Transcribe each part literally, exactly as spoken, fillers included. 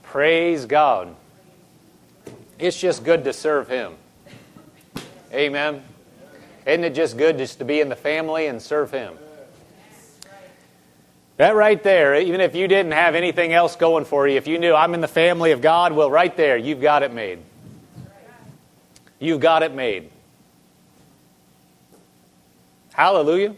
Praise God. It's just good to serve Him. Amen. Isn't it just good just to be in the family and serve Him? That right there, even if you didn't have anything else going for you, if you knew I'm in the family of God, well, right there, you've got it made. You've got it made. Hallelujah.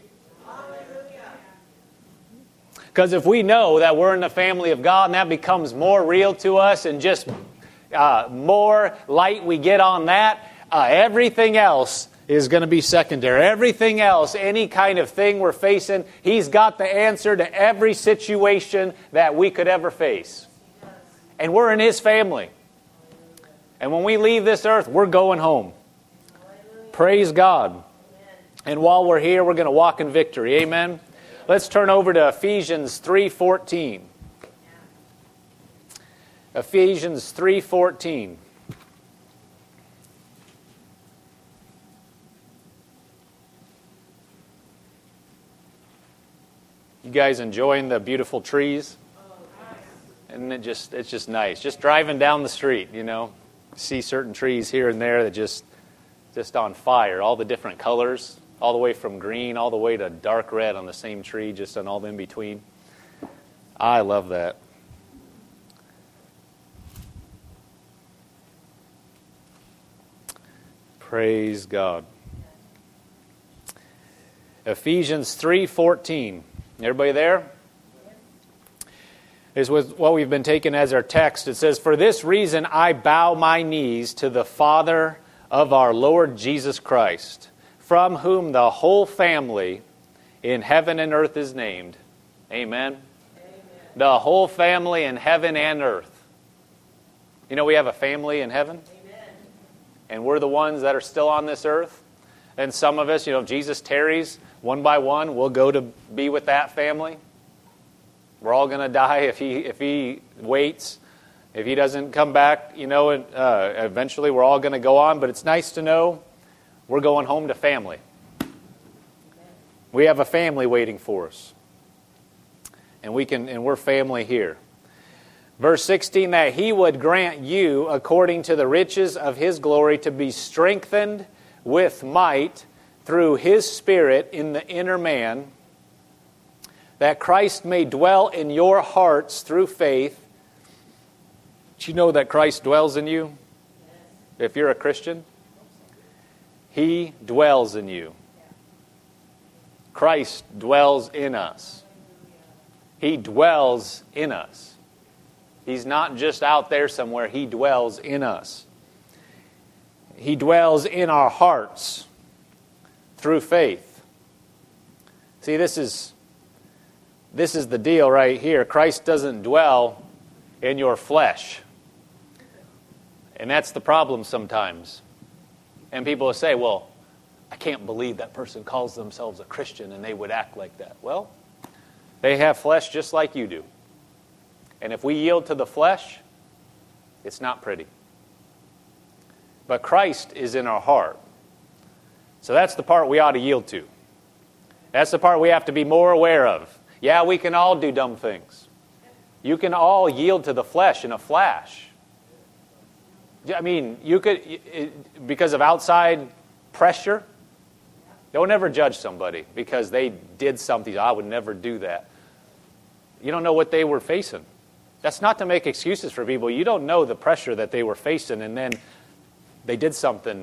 Because if we know that we're in the family of God and that becomes more real to us and just uh, more light we get on that, uh, everything else is going to be secondary. Everything else, any kind of thing we're facing, He's got the answer to every situation that we could ever face. And we're in His family. And when we leave this earth, we're going home. Praise God. And while we're here, we're going to walk in victory. Amen. Let's turn over to Ephesians three fourteen. Ephesians three fourteen. You guys enjoying the beautiful trees? And it just it's just nice. Just driving down the street, you know, see certain trees here and there that just just on fire, all the different colors. All the way from green, all the way to dark red on the same tree, just on all the in between. I love that. Praise God. Ephesians three fourteen. Everybody there? Is what we've been taking as our text. It says, "For this reason I bow my knees to the Father of our Lord Jesus Christ, from whom the whole family in heaven and earth is named." Amen. Amen. The whole family in heaven and earth. You know we have a family in heaven? Amen. And we're the ones that are still on this earth. And some of us, you know, if Jesus tarries, one by one, we'll go to be with that family. We're all going to die if he if he waits. If he doesn't come back, you know, uh, eventually we're all going to go on. But it's nice to know we're going home to family. We have a family waiting for us. And we can and we're family here. Verse sixteen, that He would grant you, according to the riches of His glory, to be strengthened with might through His Spirit in the inner man, that Christ may dwell in your hearts through faith. Do you know that Christ dwells in you? If you're a Christian? He dwells in you. Christ dwells in us. He dwells in us. He's not just out there somewhere. He dwells in us. He dwells in our hearts through faith. See, this is this is the deal right here. Christ doesn't dwell in your flesh. And that's the problem sometimes. And people will say, well, I can't believe that person calls themselves a Christian and they would act like that. Well, they have flesh just like you do. And if we yield to the flesh, it's not pretty. But Christ is in our heart. So that's the part we ought to yield to. That's the part we have to be more aware of. Yeah, we can all do dumb things. You can all yield to the flesh in a flash. I mean, you could, because of outside pressure, don't ever judge somebody because they did something. I would never do that. You don't know what they were facing. That's not to make excuses for people. You don't know the pressure that they were facing, and then they did something.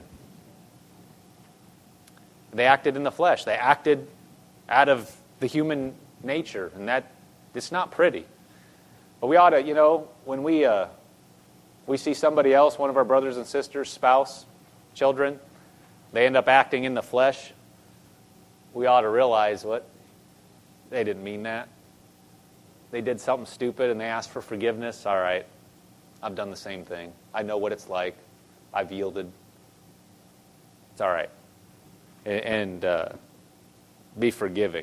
They acted in the flesh. They acted out of the human nature, and that it's not pretty. But we ought to, you know, when we uh, we see somebody else, one of our brothers and sisters, spouse, children, they end up acting in the flesh, we ought to realize what they didn't mean that. They did something stupid and they asked for forgiveness. All right, I've done the same thing. I know what it's like. I've yielded. It's all right. And uh, be forgiving.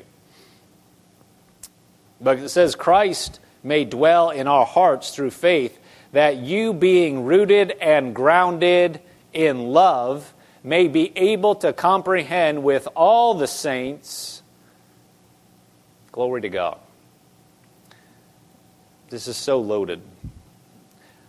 But it says, Christ may dwell in our hearts through faith, that you being rooted and grounded in love may be able to comprehend with all the saints. Glory to God. This is so loaded.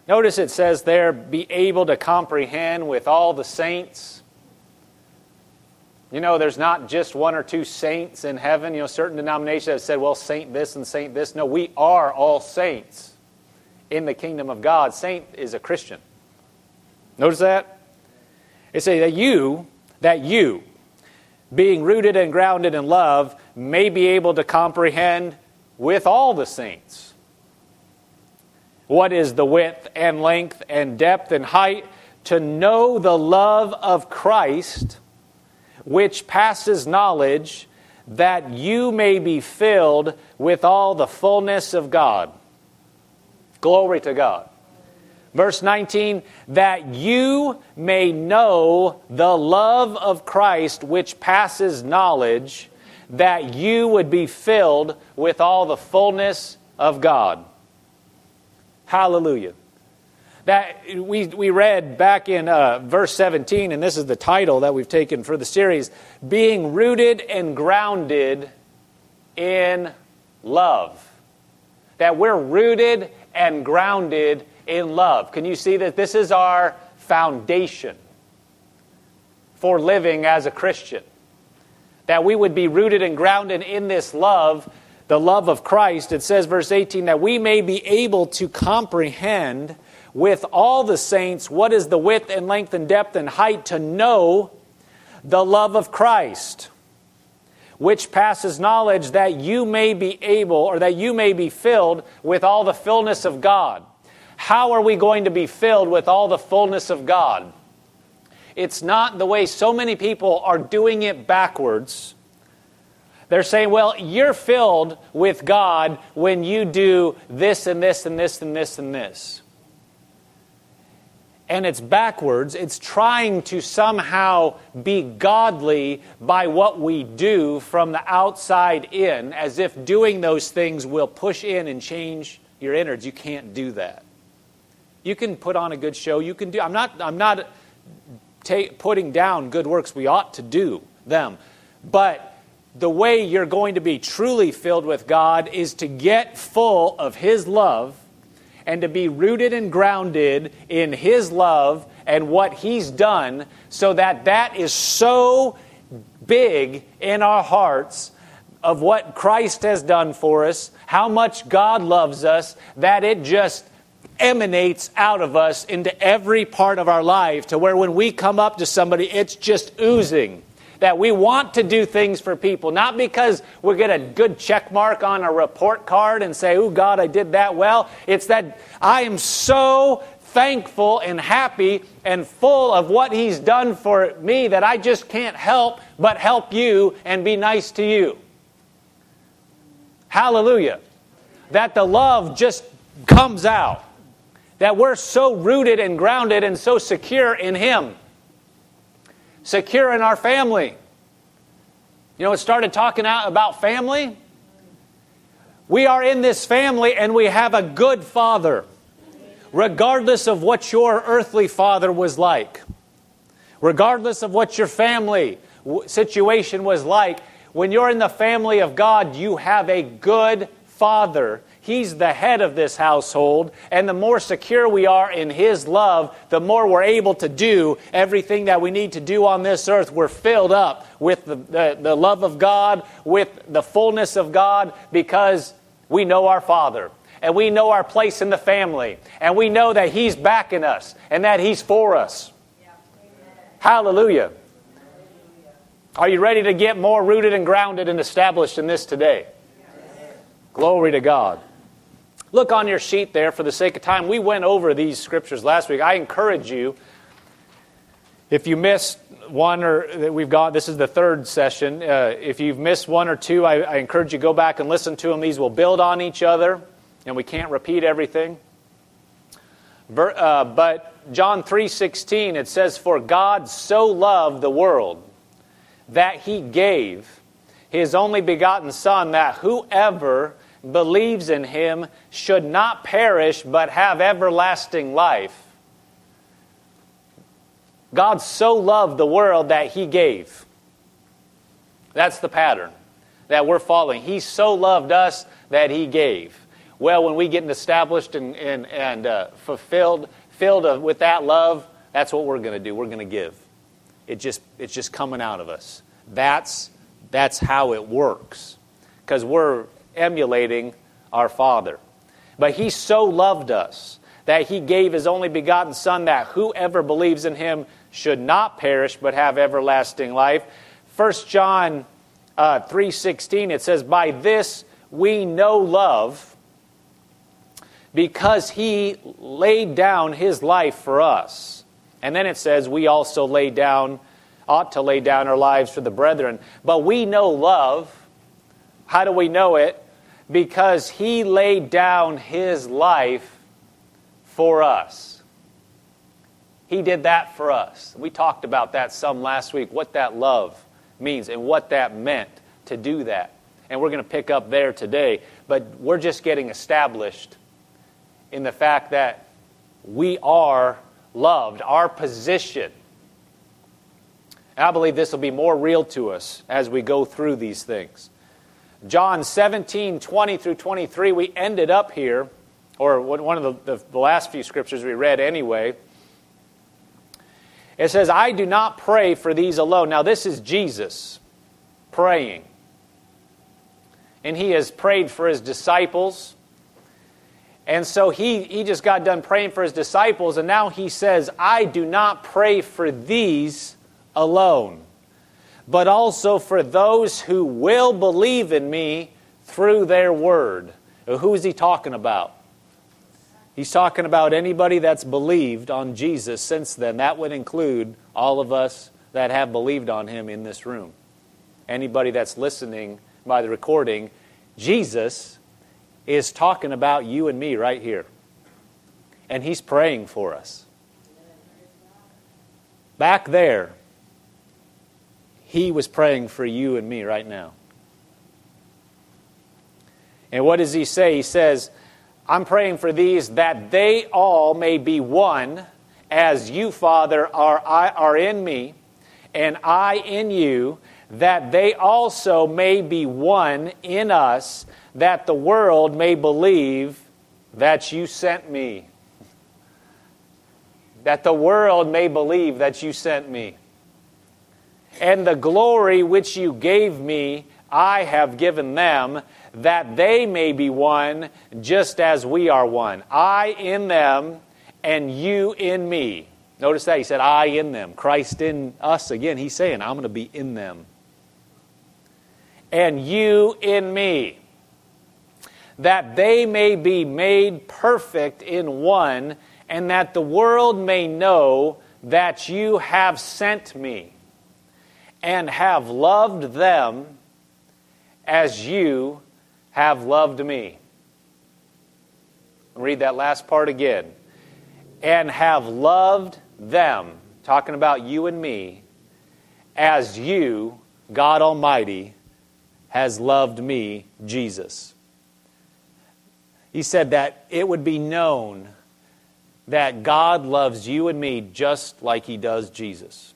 Notice it says there, be able to comprehend with all the saints. You know, there's not just one or two saints in heaven. You know, certain denominations have said, well, saint this and saint this. No, we are all saints in the kingdom of God. Saint is a Christian. Notice that? It says that you, that you, being rooted and grounded in love, may be able to comprehend with all the saints what is the width and length and depth and height, to know the love of Christ, which passes knowledge, that you may be filled with all the fullness of God. Glory to God. Verse nineteen, that you may know the love of Christ, which passes knowledge, that you would be filled with all the fullness of God. Hallelujah. That we we read back in uh, verse seventeen, and this is the title that we've taken for the series, being rooted and grounded in love. That we're rooted and grounded in love. Can you see that this is our foundation for living as a Christian? That we would be rooted and grounded in this love, the love of Christ. It says, verse eighteen, that we may be able to comprehend with all the saints what is the width and length and depth and height, to know the love of Christ, which passes knowledge, that you may be able, or that you may be filled with all the fullness of God. How are we going to be filled with all the fullness of God? It's not the way so many people are doing it backwards. They're saying, well, you're filled with God when you do this and this and this and this and this. And it's backwards. It's trying to somehow be godly by what we do from the outside in, as if doing those things will push in and change your innards. You can't do that. You can put on a good show. You can do. I'm not. I'm not ta- putting down good works. We ought to do them, but the way you're going to be truly filled with God is to get full of His love, and to be rooted and grounded in His love and what He's done, so that that is so big in our hearts of what Christ has done for us, how much God loves us, that it just emanates out of us into every part of our life, to where when we come up to somebody, it's just oozing. That we want to do things for people, not because we get a good check mark on a report card and say, oh God, I did that well. It's that I am so thankful and happy and full of what He's done for me that I just can't help but help you and be nice to you. Hallelujah. That the love just comes out. That we're so rooted and grounded and so secure in Him. Secure in our family. You know, it started talking out about family. We are in this family and we have a good father. Regardless of what your earthly father was like. Regardless of what your family situation was like. When you're in the family of God, you have a good father. He's the head of this household, and the more secure we are in His love, the more we're able to do everything that we need to do on this earth. We're filled up with the, the, the love of God, with the fullness of God, because we know our Father, and we know our place in the family, and we know that He's backing us, and that He's for us. Yeah. Hallelujah. Are you ready to get more rooted and grounded and established in this today? Yes. Glory to God. Look on your sheet there for the sake of time. We went over these scriptures last week. I encourage you, if you missed one or that we've got, this is the third session. Uh, if you've missed one or two, I, I encourage you to go back and listen to them. These will build on each other, and we can't repeat everything. Ver, uh, but John three sixteen, it says, for God so loved the world that He gave His only begotten Son, that whoever believes in Him should not perish but have everlasting life. God so loved the world that He gave. That's the pattern that we're following. He so loved us that He gave. Well, when we get established and, and, and uh, fulfilled, filled with that love, that's what we're going to do. We're going to give. It just, it's just coming out of us. That's, that's how it works. Because we're emulating our Father. But He so loved us that He gave His only begotten Son, that whoever believes in Him should not perish but have everlasting life. First John uh, three sixteen, it says, by this we know love, because He laid down His life for us. And then it says, we also lay down, ought to lay down our lives for the brethren. But we know love. How do we know it? Because He laid down His life for us. He did that for us. We talked about that some last week, what that love means and what that meant to do that. And we're going to pick up there today. But we're just getting established in the fact that we are loved, our position. And I believe this will be more real to us as we go through these things. John seventeen, twenty through twenty-three, we ended up here, or one of the, the, the last few scriptures we read anyway. It says, I do not pray for these alone. Now this is Jesus praying. And He has prayed for His disciples. And so he, he just got done praying for His disciples, and now He says, I do not pray for these alone, but also for those who will believe in Me through their word. Now, who is He talking about? He's talking about anybody that's believed on Jesus since then. That would include all of us that have believed on Him in this room. Anybody that's listening by the recording, Jesus is talking about you and me right here. And He's praying for us. Back there, He was praying for you and me right now. And what does He say? He says, I'm praying for these that they all may be one, as you, Father, are, are in Me, and I in you, that they also may be one in us, that the world may believe that You sent Me. That the world may believe that You sent Me. And the glory which You gave Me, I have given them, that they may be one, just as we are one. I in them, and You in Me. Notice that. He said, I in them. Christ in us. Again, He's saying, I'm going to be in them. And You in Me, that they may be made perfect in one, and that the world may know that You have sent Me, and have loved them as You have loved Me. I'll read that last part again. And have loved them, talking about you and me, as You, God Almighty, has loved Me, Jesus. He said that it would be known that God loves you and me just like He does Jesus.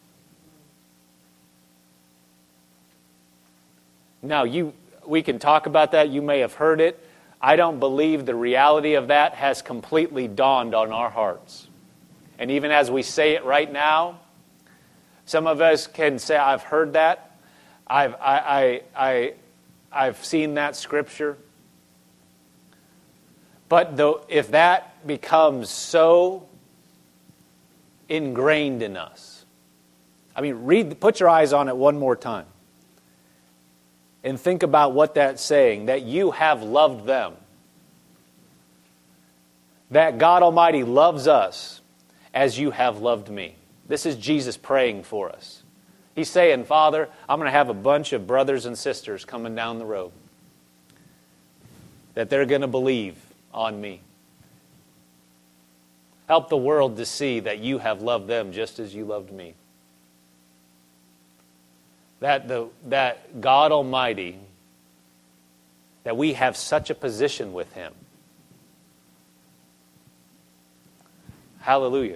Now, you, we can talk about that. You may have heard it. I don't believe the reality of that has completely dawned on our hearts. And even as we say it right now, some of us can say, I've heard that. I've, I, I, I, I've seen that scripture. But though, if that becomes so ingrained in us, I mean, read, put your eyes on it one more time. And think about what that's saying, that you have loved them. That God Almighty loves us as you have loved me. This is Jesus praying for us. He's saying, Father, I'm going to have a bunch of brothers and sisters coming down the road. That they're going to believe on me. Help the world to see that you have loved them just as you loved me. That the that God Almighty, that we have such a position with Him. Hallelujah.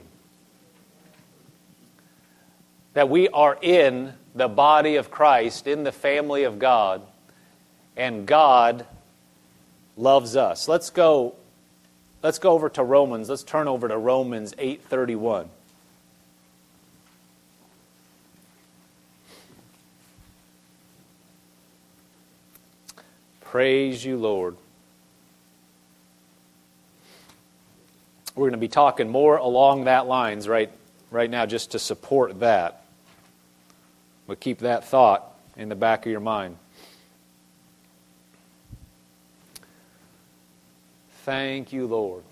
That we are in the body of Christ, in the family of God, and God loves us. Let's go, let's go over to Romans. Let's turn over to Romans eight thirty-one. Praise you, Lord. We're going to be talking more along that lines right, right now just to support that. But keep that thought in the back of your mind. Thank you, Lord.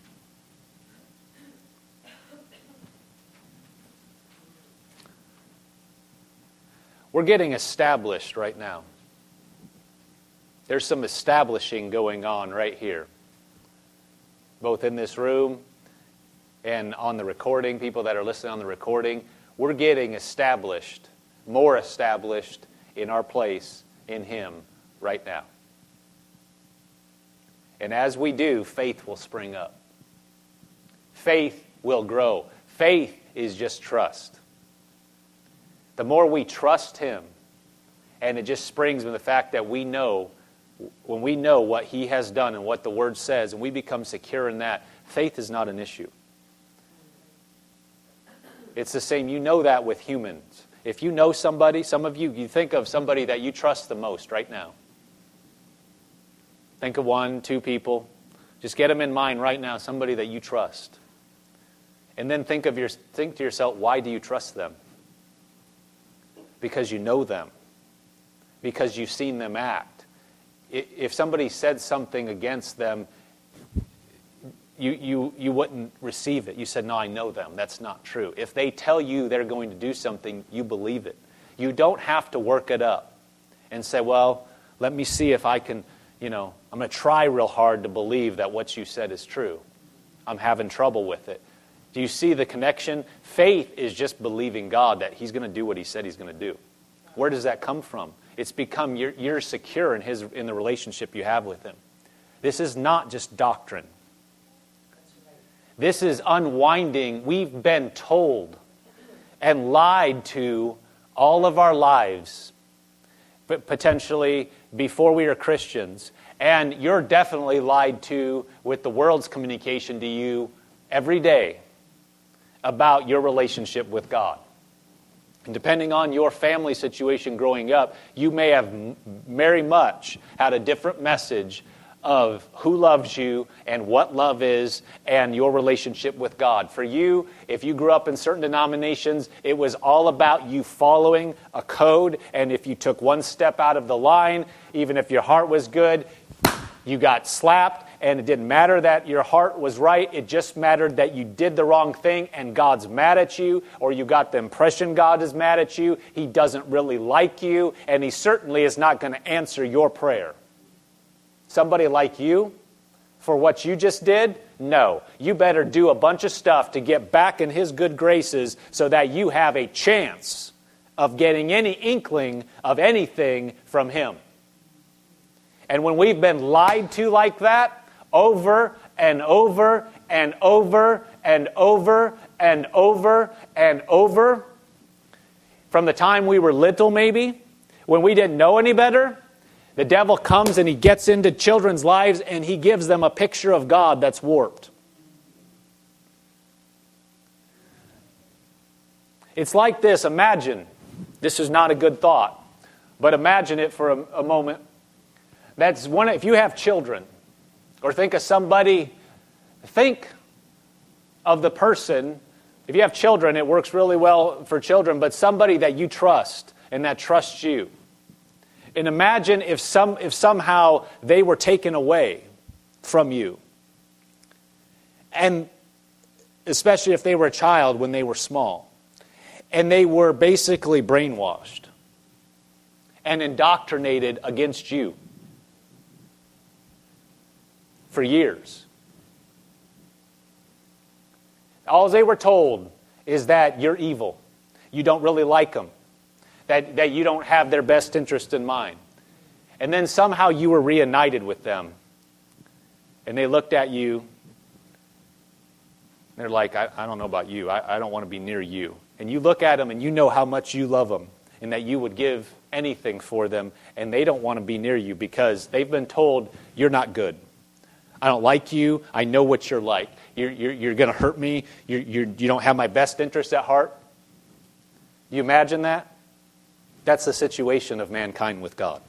We're getting established right now. There's some establishing going on right here. Both in this room and on the recording, people that are listening on the recording, we're getting established, more established in our place in Him right now. And as we do, faith will spring up. Faith will grow. Faith is just trust. The more we trust Him, and it just springs from the fact that we know, when we know what He has done and what the Word says, and we become secure in that, faith is not an issue. It's the same. You know that with humans. If you know somebody, some of you, you think of somebody that you trust the most right now. Think of one, two people. Just get them in mind right now, somebody that you trust. And then think of your, think to yourself, why do you trust them? Because you know them. Because you've seen them act. If somebody said something against them, you, you, you wouldn't receive it. You said, no, I know them. That's not true. If they tell you they're going to do something, you believe it. You don't have to work it up and say, well, let me see if I can, you know, I'm going to try real hard to believe that what you said is true. I'm having trouble with it. Do you see the connection? Faith is just believing God that He's going to do what He said He's going to do. Where does that come from? It's become, you're, you're secure in his in the relationship you have with Him. This is not just doctrine. This is unwinding. We've been told and lied to all of our lives, but potentially before we are Christians. And you're definitely lied to with the world's communication to you every day about your relationship with God. And depending on your family situation growing up, you may have very much had a different message of who loves you and what love is and your relationship with God. For you, if you grew up in certain denominations, it was all about you following a code. And if you took one step out of the line, even if your heart was good, you got slapped. And it didn't matter that your heart was right. It just mattered that you did the wrong thing and God's mad at you, or you got the impression God is mad at you. He doesn't really like you, and He certainly is not going to answer your prayer. Somebody like you, for what you just did? No. You better do a bunch of stuff to get back in His good graces so that you have a chance of getting any inkling of anything from Him. And when we've been lied to like that, over and over and over and over and over and over, from the time we were little maybe, when we didn't know any better, the devil comes and he gets into children's lives and he gives them a picture of God that's warped. It's like this. Imagine, this is not a good thought, but imagine it for a, a moment. That's one. If you have children, or think of somebody, think of the person. If you have children, it works really well for children, but somebody that you trust and that trusts you. And imagine if some if somehow they were taken away from you. And especially if they were a child when they were small. And they were basically brainwashed and indoctrinated against you for years. All they were told is that you're evil. You don't really like them. That, that you don't have their best interest in mind. And then somehow you were reunited with them. And they looked at you. They're like, I, I don't know about you. I, I don't want to be near you. And you look at them and you know how much you love them. and that you would give anything for them, and they don't want to be near you because they've been told you're not good. I don't like you. I know what you're like. You're, you're, you're going to hurt me. You're, you're, you don't have my best interest at heart. Do you imagine that? That's the situation of mankind with God.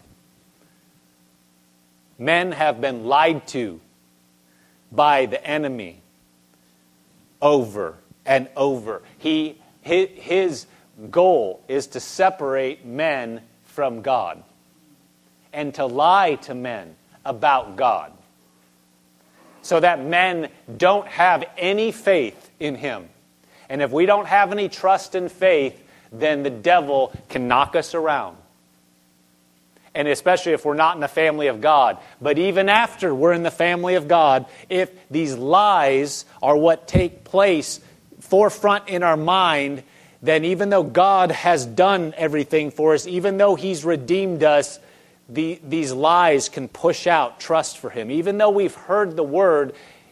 Men have been lied to by the enemy over and over. He, his, his goal is to separate men from God and to lie to men about God so that men don't have any faith in Him. And if we don't have any trust and faith, then the devil can knock us around. And especially if we're not in the family of God. But even after we're in the family of God, if these lies are what take place forefront in our mind, then even though God has done everything for us, even though He's redeemed us, the, these lies can push out trust for Him. Even though we've heard the Word,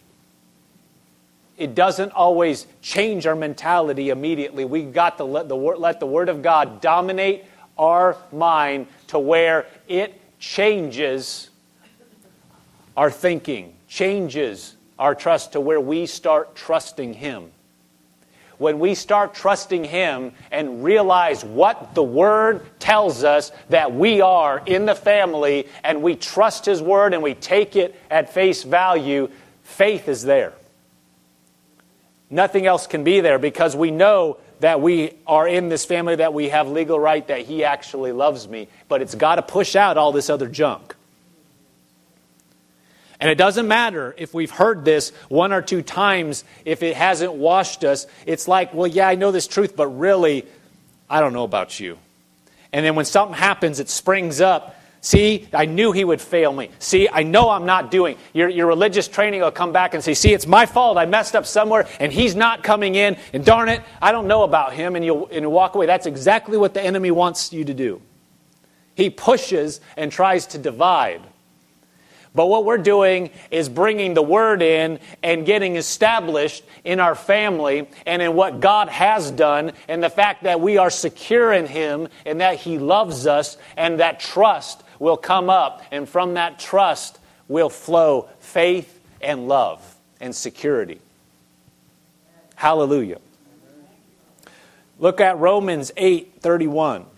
it doesn't always change our mentality immediately. We've got to let the, let the Word of God dominate our mind to where it changes our thinking, changes our trust to where we start trusting Him. When we start trusting Him and realize what the Word tells us that we are in the family, and we trust His Word and we take it at face value, faith is there. Nothing else can be there because we know that we are in this family, that we have legal right, that He actually loves me. But it's got to push out all this other junk. And it doesn't matter if we've heard this one or two times, if it hasn't washed us. It's like, well, yeah, I know this truth, but really, I don't know about you. And then when something happens, it springs up. See, I knew he would fail me. See, I know I'm not doing. Your, your religious training will come back and say, see, it's my fault. I messed up somewhere and he's not coming in. And darn it, I don't know about him. And you'll, and you'll walk away. That's exactly what the enemy wants you to do. He pushes and tries to divide. But what we're doing is bringing the Word in and getting established in our family and in what God has done, and the fact that we are secure in Him and that He loves us, and that trust will come up, and from that trust will flow faith and love and security. Hallelujah. Look at Romans eight thirty-one.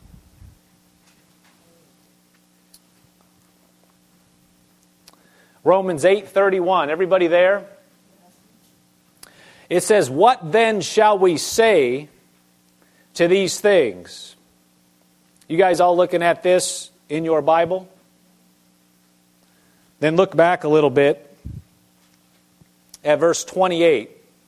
Romans eight thirty-one. Everybody there? It says, "What then shall we say to these things?" You guys all looking at this in your Bible? Then look back a little bit at verse twenty-eight.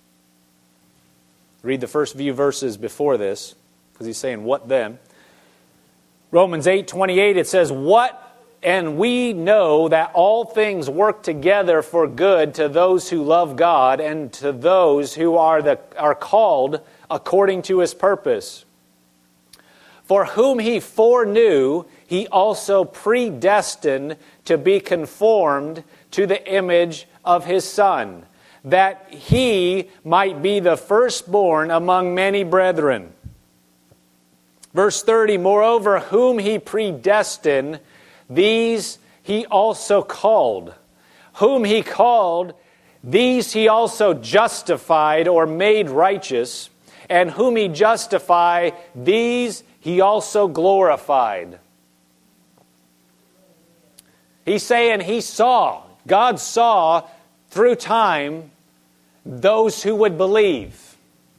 Read the first few verses before this, because he's saying, "What then?" Romans eight twenty-eight, it says, "What And we know that all things work together for good to those who love God and to those who are the are called according to His purpose. For whom He foreknew, He also predestined to be conformed to the image of His Son, that He might be the firstborn among many brethren." Verse thirty, "Moreover, whom He predestined, these He also called. Whom He called, these He also justified," or made righteous. "And whom He justified, these He also glorified." He's saying He saw, God saw through time those who would believe.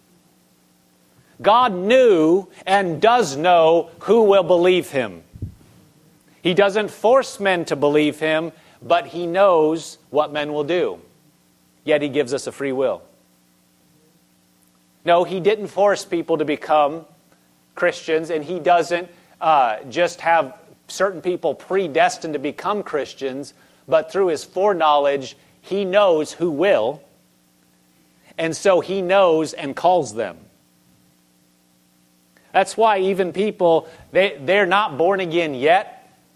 God knew and does know who will believe Him. He doesn't force men to believe Him, but He knows what men will do. Yet He gives us a free will. No, He didn't force people to become Christians, and He doesn't uh, just have certain people predestined to become Christians, but through His foreknowledge, He knows who will, and so He knows and calls them. That's why even people, they, they're not born again yet,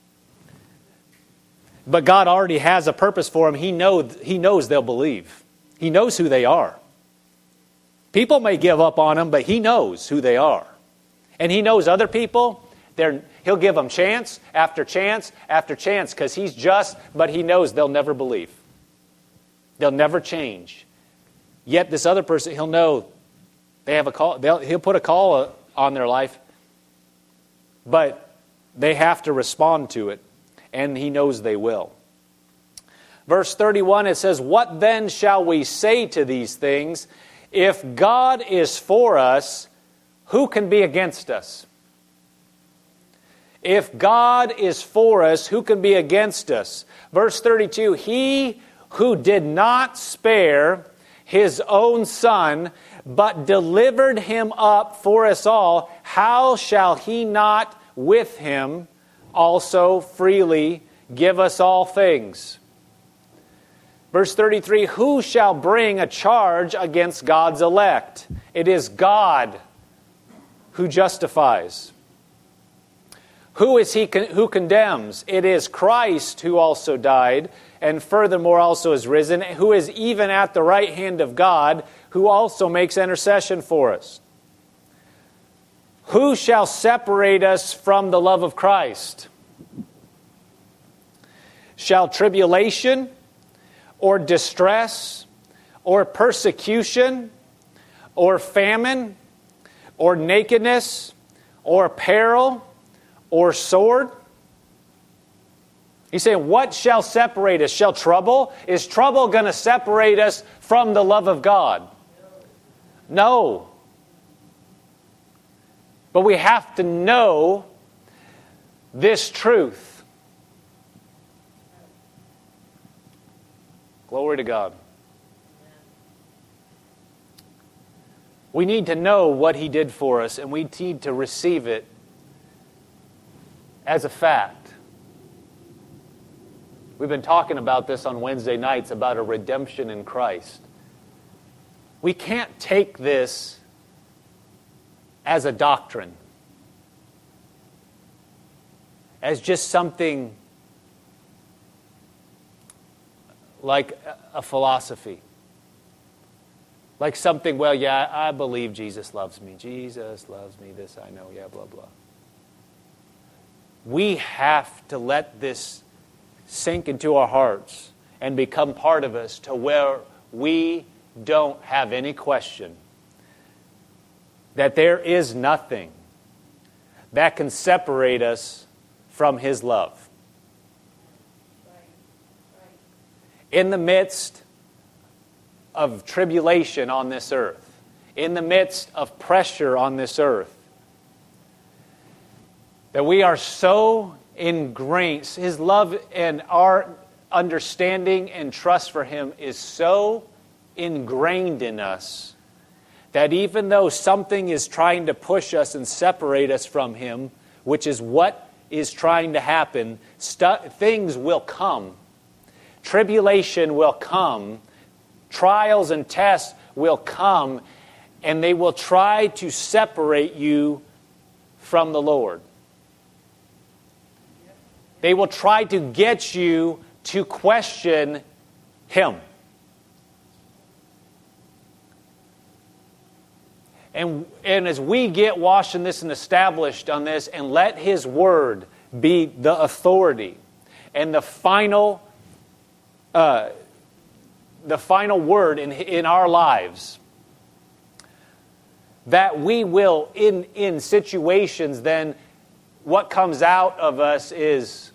but God already has a purpose for them. He knows, he knows they'll believe. He knows who they are. People may give up on them, but He knows who they are. And he knows other people, they're, he'll give them chance after chance after chance because he's just, but he knows they'll never believe. They'll never change. Yet this other person, he'll know they have a call. They'll, he'll put a call on their life, but they have to respond to it, and he knows they will. Verse thirty-one, it says, "What then shall we say to these things? If God is for us, who can be against us?" If God is for us, who can be against us? Verse thirty-two, "He who did not spare His own Son, but delivered Him up for us all, how shall He not with Him also freely give us all things?" Verse thirty-three, "Who shall bring a charge against God's elect? It is God who justifies. Who is he con- who condemns? It is Christ who also died, and furthermore also is risen, who is even at the right hand of God, who also makes intercession for us. Who shall separate us from the love of Christ? Shall tribulation, or distress, or persecution, or famine, or nakedness, or peril, or sword?" He's saying, what shall separate us? Shall trouble? Is trouble going to separate us from the love of God? No. But we have to know this truth. Glory to God. We need to know what He did for us, and we need to receive it as a fact. We've been talking about this on Wednesday nights, about a redemption in Christ. We can't take this as a doctrine, as just something like a philosophy. Like something, well, yeah, I believe Jesus loves me. Jesus loves me, this I know, yeah, blah, blah. We have to let this sink into our hearts and become part of us to where we don't have any question that there is nothing that can separate us from His love. In the midst of tribulation on this earth, in the midst of pressure on this earth, that we are so ingrained, His love and our understanding and trust for Him is so ingrained in us that even though something is trying to push us and separate us from Him, which is what is trying to happen, stu- things will come. Tribulation will come. Trials and tests will come, and they will try to separate you from the Lord. They will try to get you to question Him. And, and as we get washed in this and established on this, and let His Word be the authority and the final, uh, the final word in in our lives, that we will in in situations then. What comes out of us is,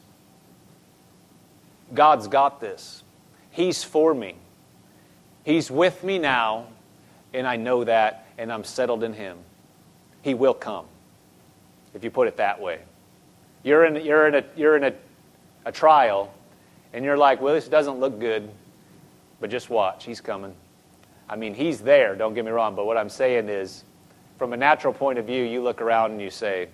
God's got this. He's for me. He's with me now, and I know that, and I'm settled in Him. He will come, if you put it that way. You're in, you're in, a, you're in a, a trial, and you're like, well, this doesn't look good, but just watch. He's coming. I mean, He's there, don't get me wrong, but what I'm saying is, from a natural point of view, you look around and you say,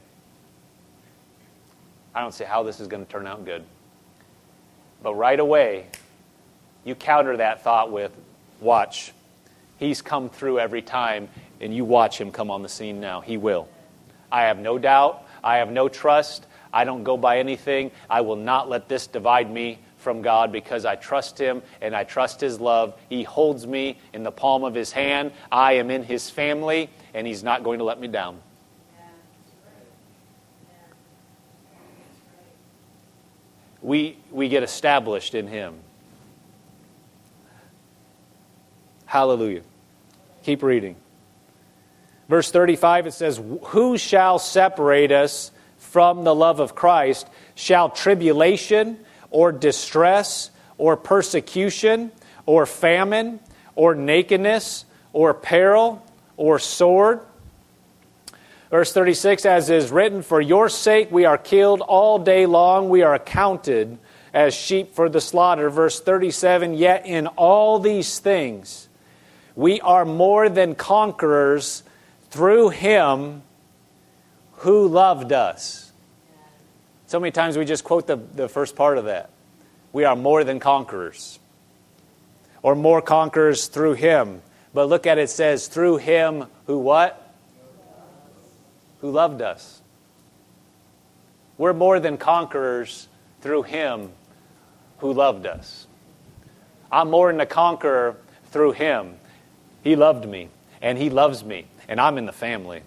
I don't see how this is going to turn out good. But right away, you counter that thought with, watch. He's come through every time, and you watch Him come on the scene now. He will. I have no doubt. I have no trust. I don't go by anything. I will not let this divide me from God because I trust Him and I trust His love. He holds me in the palm of His hand. I am in His family, and He's not going to let me down. we, we get established in Him. Hallelujah. Keep reading. Verse thirty-five, it says, who shall separate us from the love of Christ? Shall tribulation or distress or persecution or famine or nakedness or peril or sword? Verse thirty-six, as is written, for your sake we are killed all day long. We are accounted as sheep for the slaughter. Verse thirty-seven, yet in all these things we are more than conquerors through Him who loved us. So many times we just quote the, the first part of that. We are more than conquerors. Or more conquerors through Him. But look at it, it says, through Him who what? Who loved us. We're more than conquerors through Him who loved us. I'm more than a conqueror through Him. He loved me, and He loves me, and I'm in the family.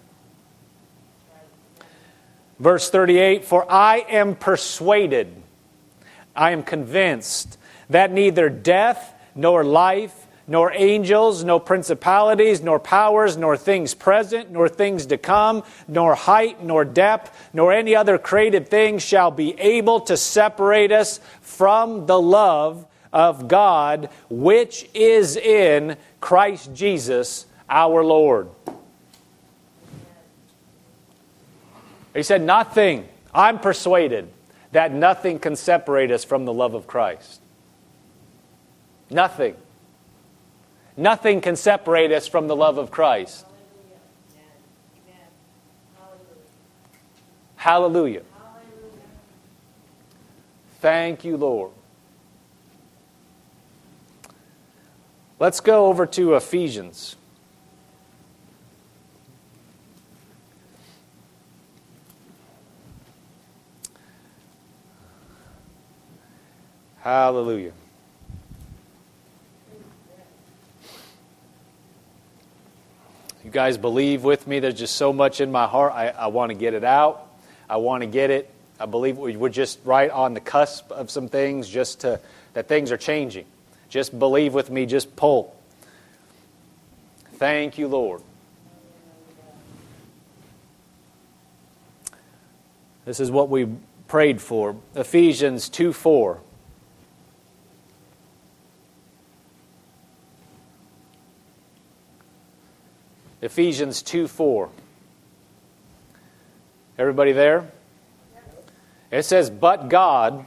Verse thirty-eight, for I am persuaded, I am convinced, that neither death, nor life, nor angels, nor principalities, nor powers, nor things present, nor things to come, nor height, nor depth, nor any other created thing shall be able to separate us from the love of God, which is in Christ Jesus our Lord. He said, nothing, I'm persuaded that nothing can separate us from the love of Christ. Nothing. Nothing can separate us from the love of Christ. Hallelujah. Thank you, Lord. Let's go over to Ephesians. Hallelujah. You guys believe with me? There's just so much in my heart. I, I want to get it out. I want to get it. I believe we're just right on the cusp of some things, just to that things are changing. Just believe with me. Just pull. Thank you, Lord. This is what we prayed for. Ephesians two four. Ephesians two four. Everybody there? It says, but God.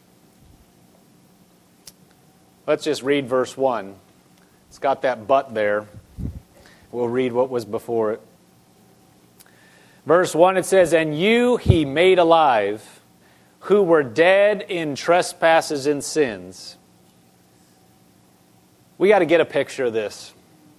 Let's just read verse one. It's got that but there. We'll read what was before it. Verse one, it says, and you He made alive, who were dead in trespasses and sins. We got to get a picture of this.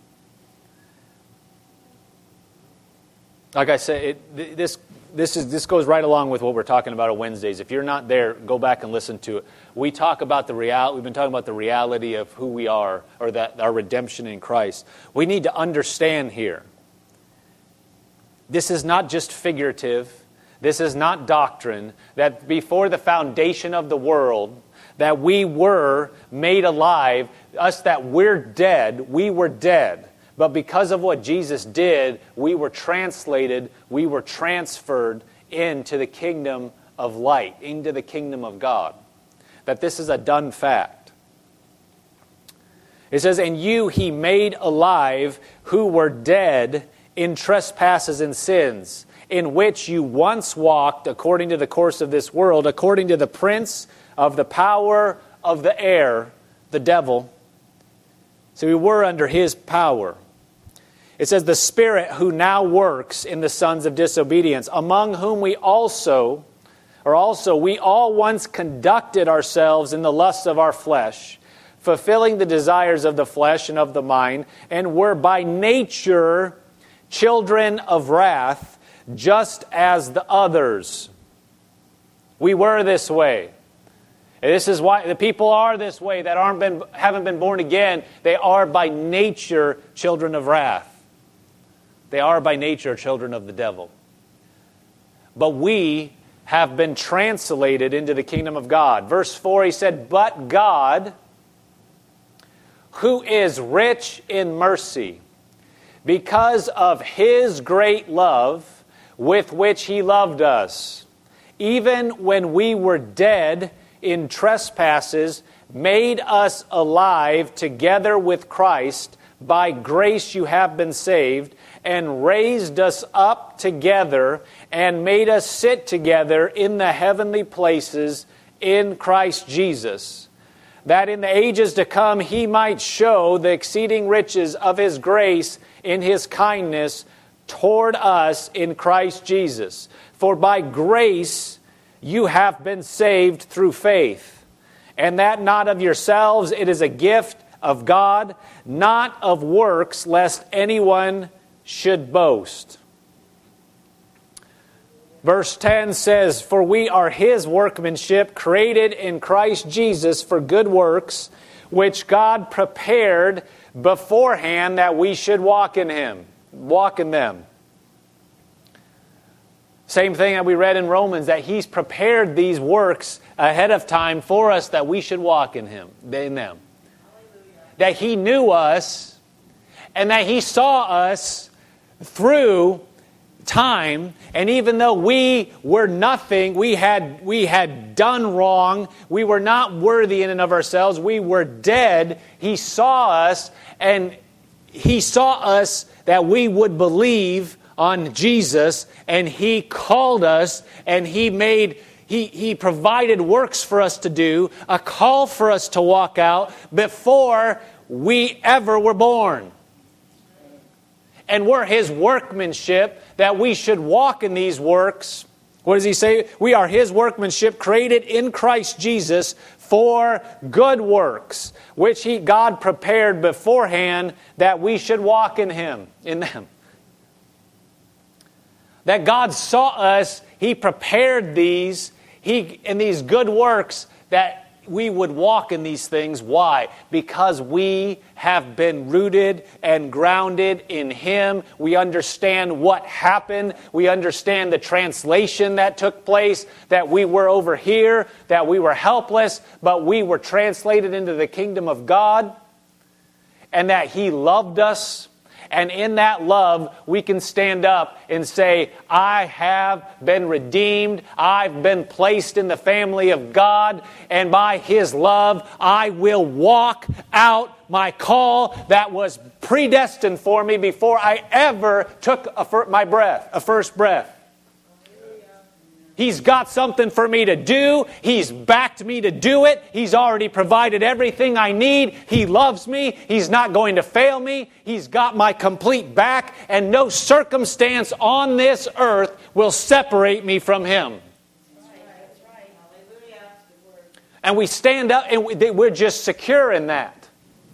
Like I said, it, this this is this goes right along with what we're talking about on Wednesdays. If you're not there, go back and listen to it. We talk about the real. We've been talking about the reality of who we are, or that our redemption in Christ. We need to understand here. This is not just figurative. This is not doctrine. That before the foundation of the world, that we were made alive. Us that we're dead, we were dead. But because of what Jesus did, we were translated, we were transferred into the kingdom of light, into the kingdom of God. That this is a done fact. It says, and you He made alive who were dead in trespasses and sins, in which you once walked according to the course of this world, according to the prince of the power of the air, the devil. So we were under his power. It says, the Spirit who now works in the sons of disobedience, among whom we also, or also we all once conducted ourselves in the lusts of our flesh, fulfilling the desires of the flesh and of the mind, and were by nature children of wrath, just as the others. We were this way. And this is why the people are this way that aren't been, haven't been born again. They are by nature children of wrath. They are by nature children of the devil. But we have been translated into the kingdom of God. Verse four, he said, "But God, who is rich in mercy, because of His great love with which He loved us, even when we were dead in trespasses, made us alive together with Christ. By grace you have been saved, and raised us up together, and made us sit together in the heavenly places in Christ Jesus, that in the ages to come He might show the exceeding riches of His grace in His kindness toward us in Christ Jesus. For by grace you have been saved through faith, and that not of yourselves, it is a gift of God, not of works, lest anyone should boast." Verse ten says, "For we are His workmanship, created in Christ Jesus for good works, which God prepared beforehand that we should walk in Him." Walk in them. Same thing that we read in Romans, that He's prepared these works ahead of time for us that we should walk in Him, in them. That He knew us, and that He saw us through time, and even though we were nothing, we had we had done wrong, we were not worthy in and of ourselves, we were dead, He saw us, and He saw us that we would believe on Jesus, and He called us, and He made He, he provided works for us to do, a call for us to walk out before we ever were born. And we're His workmanship, that we should walk in these works. What does He say? We are His workmanship, created in Christ Jesus for good works, which He God prepared beforehand that we should walk in Him, in them. That God saw us, He prepared these, He in these good works that we would walk in these things. Why? Because we have been rooted and grounded in Him. We understand what happened. We understand the translation that took place, that we were over here, that we were helpless, but we were translated into the kingdom of God, and that He loved us. And in that love, we can stand up and say, I have been redeemed. I've been placed in the family of God. And by His love, I will walk out my call that was predestined for me before I ever took a fir- my breath, a first breath. He's got something for me to do. He's backed me to do it. He's already provided everything I need. He loves me. He's not going to fail me. He's got my complete back, and no circumstance on this earth will separate me from Him. And we stand up and we're just secure in that.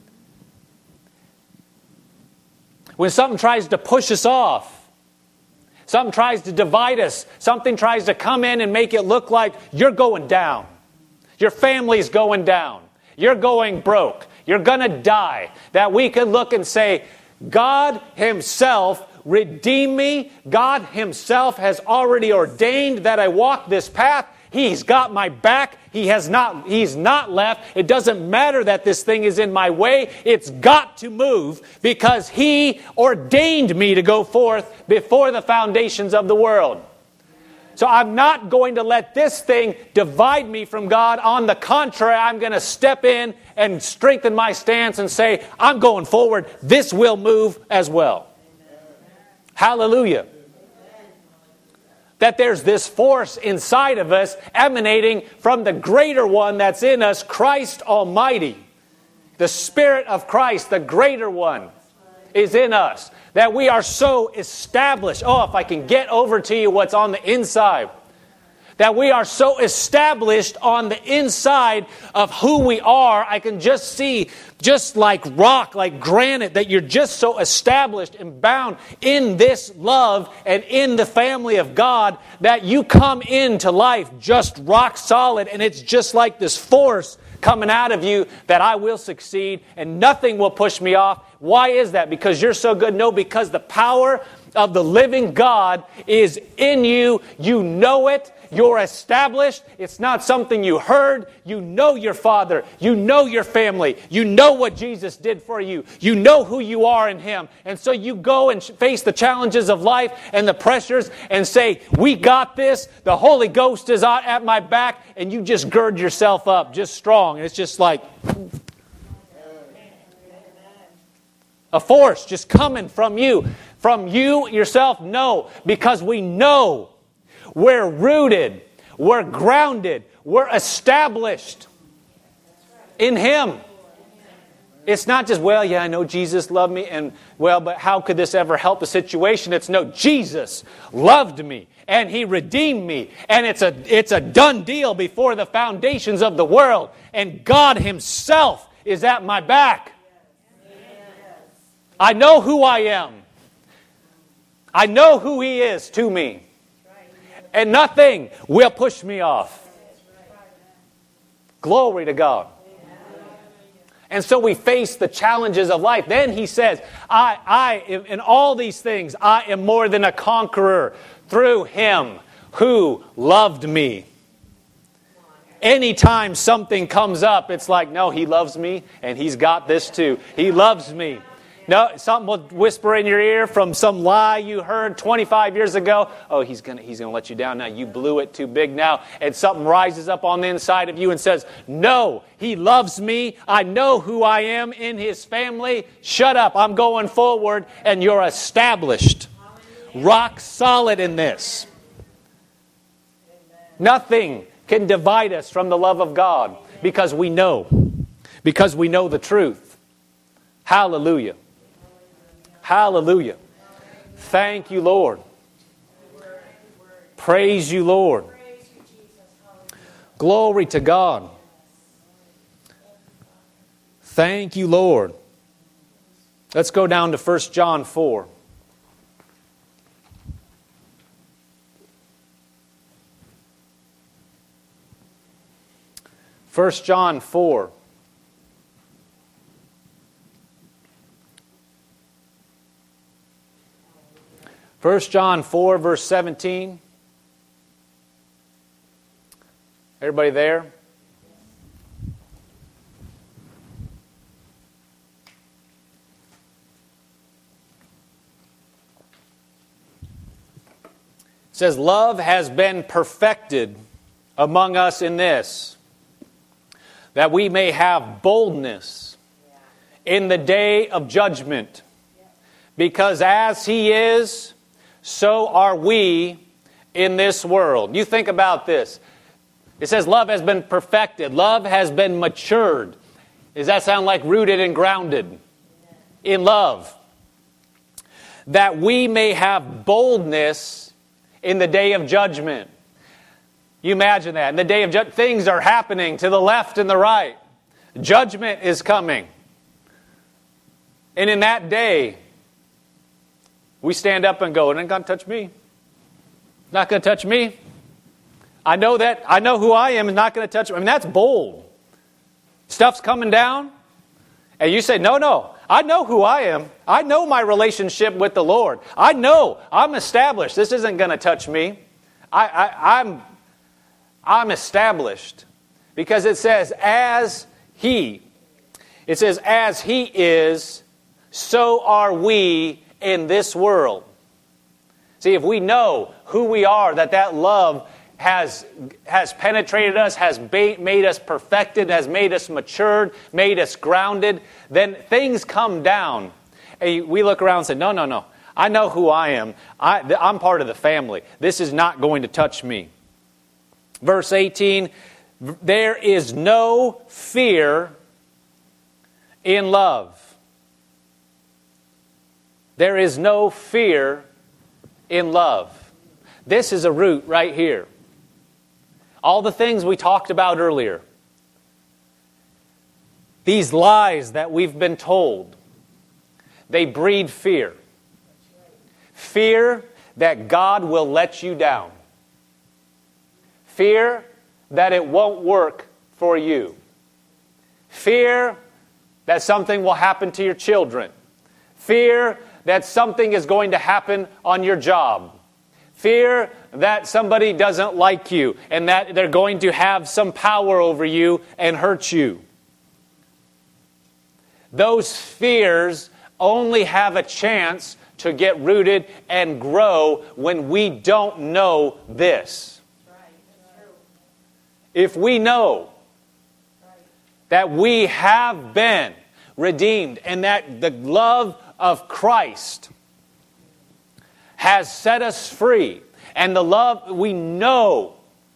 When something tries to push us off, something tries to divide us, something tries to come in and make it look like you're going down. Your family's going down. You're going broke. You're going to die. That we can look and say, God Himself redeemed me. God Himself has already ordained that I walk this path. He's got my back. He has not, He's not left. It doesn't matter that this thing is in my way. It's got to move because He ordained me to go forth before the foundations of the world. So I'm not going to let this thing divide me from God. On the contrary, I'm going to step in and strengthen my stance and say, I'm going forward. This will move as well. Amen. Hallelujah. That there's this force inside of us emanating from the greater one that's in us, Christ Almighty. The Spirit of Christ, the greater one, is in us. That we are so established. Oh, if I can get over to you what's on the inside. That we are so established on the inside of who we are. I can just see, just like rock, like granite, that you're just so established and bound in this love and in the family of God that you come into life just rock solid, and it's just like this force coming out of you that I will succeed and nothing will push me off. Why is that? Because you're so good? No, because the power of the living God is in you. You know it. You're established. It's not something you heard. You know your Father. You know your family. You know what Jesus did for you. You know who you are in Him. And so you go and face the challenges of life and the pressures and say, we got this. The Holy Ghost is at my back. And you just gird yourself up just strong. And it's just like a force just coming from you. From you yourself, no. Because we know we're rooted, we're grounded, we're established in Him. It's not just, well, yeah, I know Jesus loved me, and well, but how could this ever help the situation? It's no, Jesus loved me, and He redeemed me, and it's a, it's a done deal before the foundations of the world, and God Himself is at my back. I know who I am. I know who He is to me. And nothing will push me off. Glory to God. And so we face the challenges of life. Then He says, I, I, in all these things, I am more than a conqueror through Him who loved me. Anytime something comes up, it's like, no, He loves me, and He's got this too. He loves me. No, something will whisper in your ear from some lie you heard twenty-five years ago. Oh, he's going he's gonna let you down now. You blew it too big now. And something rises up on the inside of you and says, no, He loves me. I know who I am in His family. Shut up. I'm going forward. And you're established. Rock solid in this. Nothing can divide us from the love of God because we know. Because we know the truth. Hallelujah. Hallelujah. Thank you, Lord. Praise you, Lord. Glory to God. Thank you, Lord. Let's go down to First John four. First John four. First John four, verse seventeen. Everybody there? It says, love has been perfected among us in this, that we may have boldness in the day of judgment. Because as He is, so are we in this world. You think about this. It says love has been perfected. Love has been matured. Does that sound like rooted and grounded in love? That we may have boldness in the day of judgment. You imagine that. In the day of judgment, things are happening to the left and the right. Judgment is coming. And in that day, we stand up and go, it ain't going to touch me. Not going to touch me. I know that. I know who I am is not going to touch me. I mean, that's bold. Stuff's coming down. And you say, no, no. I know who I am. I know my relationship with the Lord. I know. I'm established. This isn't going to touch me. I, I, I'm, I'm established. Because it says, as He. It says, as He is, so are we in this world. See, if we know who we are, that that love has, has penetrated us, has ba- made us perfected, has made us matured, made us grounded, then things come down. And we look around and say, no, no, no. I know who I am. I, I'm part of the family. This is not going to touch me. Verse eighteen, there is no fear in love. There is no fear in love. This is a root right here. All the things we talked about earlier. These lies that we've been told, they breed fear. Fear that God will let you down. Fear that it won't work for you. Fear that something will happen to your children. Fear that something is going to happen on your job. Fear that somebody doesn't like you and that they're going to have some power over you and hurt you. Those fears only have a chance to get rooted and grow when we don't know this. If we know that we have been redeemed and that the love of Christ has set us free, and the love we know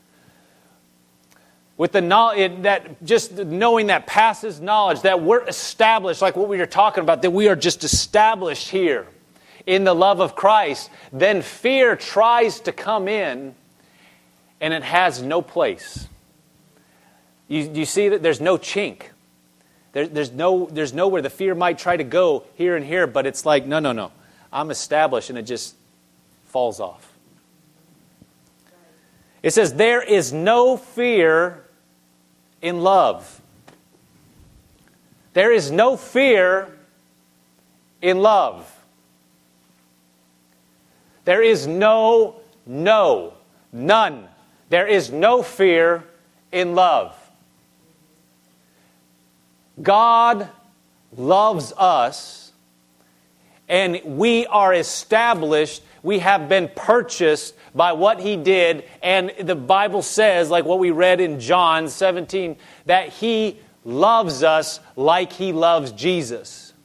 with the knowledge that just knowing that passes knowledge, that we're established, like what we were talking about, that we are just established here in the love of Christ, then fear tries to come in and it has no place. You, you see that there's no chink. There, there's no, there's nowhere the fear might try to go here and here, but it's like, no, no, no. I'm established, and it just falls off. It says, there is no fear in love. There is no fear in love. There is no, no, none. There is no fear in love. God loves us, and we are established. We have been purchased by what He did, and the Bible says, like what we read in John seventeen, that He loves us like He loves Jesus.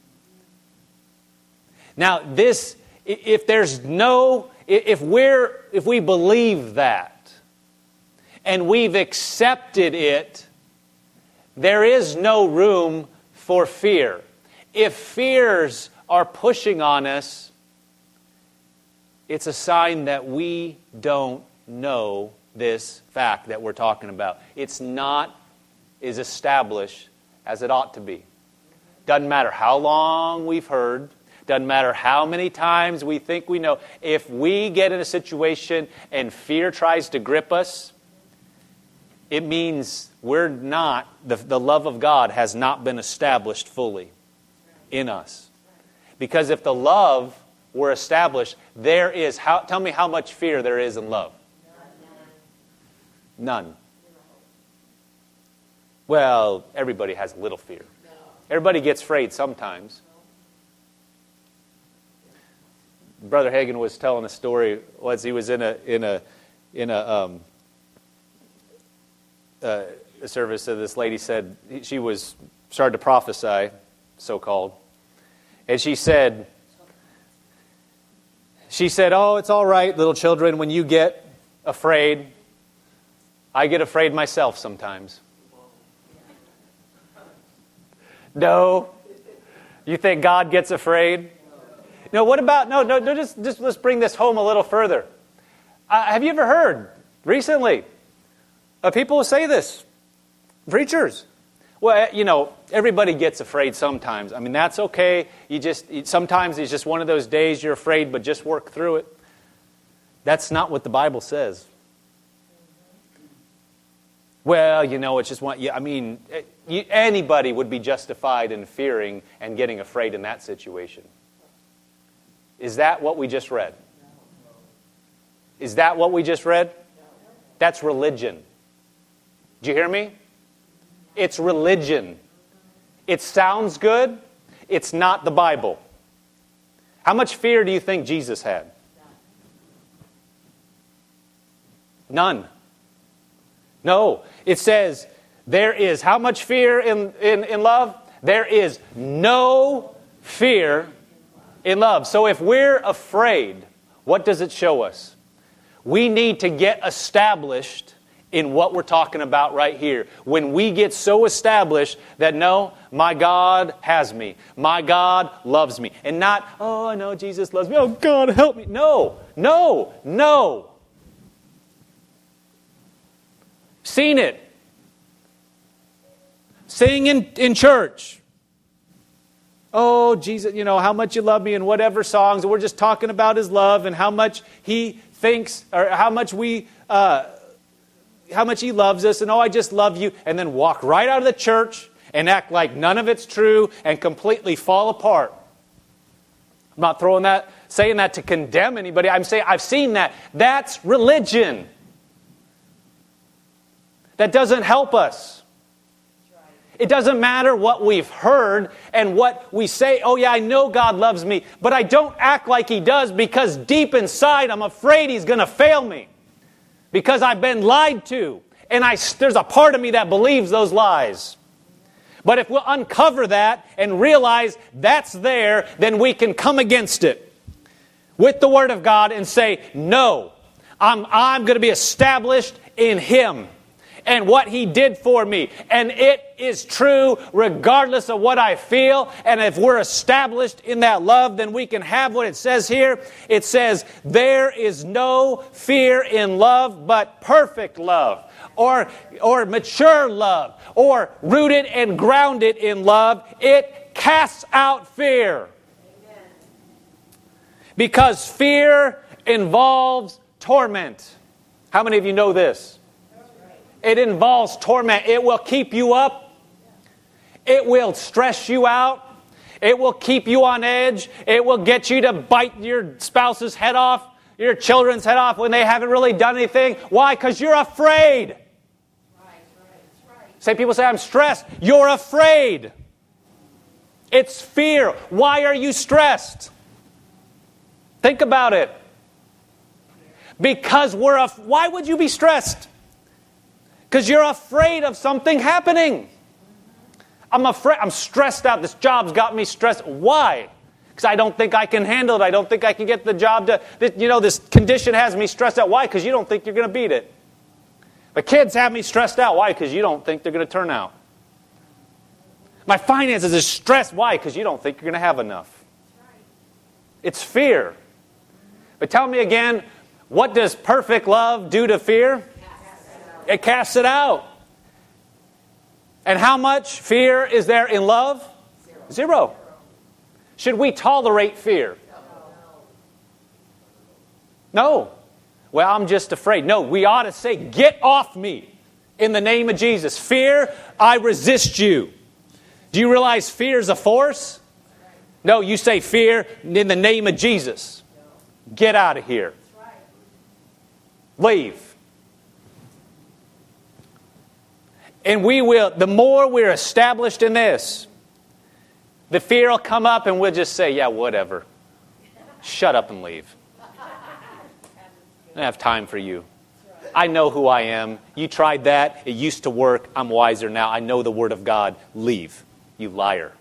Now, this, if there's no, if we're, if we believe that, and we've accepted it, there is no room for fear. If fears are pushing on us, it's a sign that we don't know this fact that we're talking about. It's not as established as it ought to be. Doesn't matter how long we've heard. Doesn't matter how many times we think we know. If we get in a situation and fear tries to grip us, it means we're not, the, the love of God has not been established fully in us. Because if the love were established, there is, how, tell me how much fear there is in love. None. Well, everybody has a little fear. Everybody gets afraid sometimes. Brother Hagin was telling a story once. He was in a in a in a um, uh, a service. So this lady said she was started to prophesy, so called, and she said, she said, "Oh, it's all right, little children. When you get afraid, I get afraid myself sometimes." No, you think God gets afraid? No, what about, no, no, no just, just let's bring this home a little further. Uh, have you ever heard recently of people who say this? Preachers. Well, you know, everybody gets afraid sometimes. I mean, that's okay. You just, sometimes it's just one of those days you're afraid, but just work through it. That's not what the Bible says. Well, you know, it's just one, I mean, you, anybody would be justified in fearing and getting afraid in that situation. Is that what we just read? Is that what we just read? That's religion. Did you hear me? It's religion. It sounds good. It's not the Bible. How much fear do you think Jesus had? None. No. It says there is how much fear in, in, in love? There is no fear in love. So if we're afraid, what does it show us? We need to get established in what we're talking about right here. When we get so established that, no, my God has me. My God loves me. And not, oh, I know Jesus loves me. Oh, God, help me. No, no, no. Seen it. Sing in, in church. Oh, Jesus, you know, how much you love me and whatever songs. We're just talking about His love and how much He thinks, or how much we, uh, how much He loves us. And oh, I just love you. And then walk right out of the church and act like none of it's true and completely fall apart. I'm not throwing that, saying that to condemn anybody. I'm saying I've seen that. That's religion. That doesn't help us. It doesn't matter what we've heard and what we say, oh yeah, I know God loves me, but I don't act like He does because deep inside I'm afraid He's going to fail me. Because I've been lied to. And I, there's a part of me that believes those lies. But if we'll uncover that and realize that's there, then we can come against it with the Word of God and say, no, I'm, I'm going to be established in Him and what He did for me. And it is true regardless of what I feel. And if we're established in that love, then we can have what it says here. It says, there is no fear in love, but perfect love. Or, or mature love, or rooted and grounded in love, it casts out fear. Amen. Because fear involves torment. How many of you know this? It involves torment. It will keep you up. It will stress you out. It will keep you on edge. It will get you to bite your spouse's head off, your children's head off when they haven't really done anything. Why? Because you're afraid. Say, people say, I'm stressed. You're afraid. It's fear. Why are you stressed? Think about it. Because we're af- why would you be stressed? Because you're afraid of something happening. I'm afraid. I'm stressed out. This job's got me stressed. Why? Because I don't think I can handle it. I don't think I can get the job to, you know, this condition has me stressed out. Why? Because you don't think you're going to beat it. The kids have me stressed out. Why? Because you don't think they're going to turn out. My finances are stressed. Why? Because you don't think you're going to have enough. It's fear. But tell me again, what does perfect love do to fear? It casts it out. And how much fear is there in love? Zero. Should we tolerate fear? No. Well, I'm just afraid. No, we ought to say, get off me in the name of Jesus. Fear, I resist you. Do you realize fear is a force? No, you say fear in the name of Jesus. Get out of here. Leave. And we will, the more we're established in this, the fear will come up and we'll just say, yeah, whatever. Shut up and leave. I don't have time for you. I know who I am. You tried that. It used to work. I'm wiser now. I know the Word of God. Leave, you liar.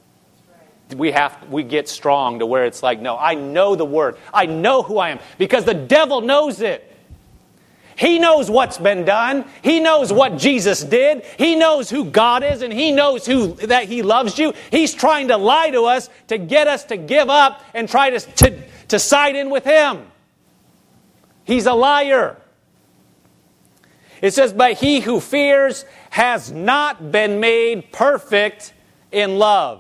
We have we get strong to where it's like, no, I know the Word. I know who I am because the devil knows it. He knows what's been done. He knows what Jesus did. He knows who God is, and He knows who that He loves you. He's trying to lie to us to get us to give up and try to, to, to side in with Him. He's a liar. It says, but he who fears has not been made perfect in love.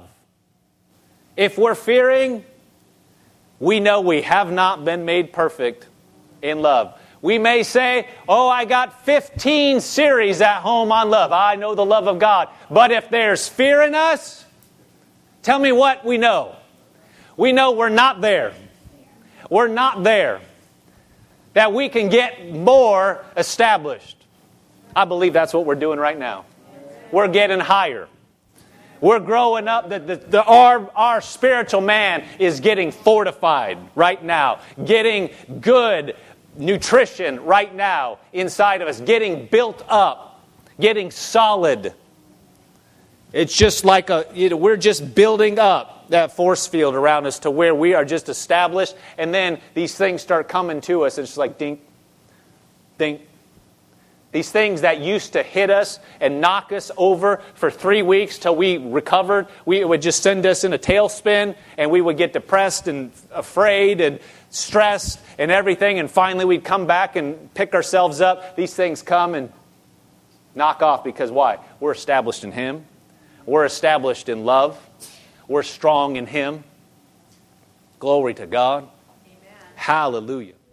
If we're fearing, we know we have not been made perfect in love. We may say, oh, I got fifteen series at home on love. I know the love of God. But if there's fear in us, tell me what we know. We know we're not there. We're not there. That we can get more established. I believe that's what we're doing right now. We're getting higher. We're growing up. The, the, the, our, our spiritual man is getting fortified right now. Getting good nutrition right now inside of us. Getting built up. Getting solid. It's just like a, you know, we're just building up that force field around us to where we are just established. And then these things start coming to us. It's just like dink, dink. These things that used to hit us and knock us over for three weeks till we recovered, we, it would just send us in a tailspin, and we would get depressed and afraid and stressed and everything. And finally we'd come back and pick ourselves up. These things come and knock off because why? We're established in Him. We're established in love. We're strong in Him. Glory to God. Amen. Hallelujah.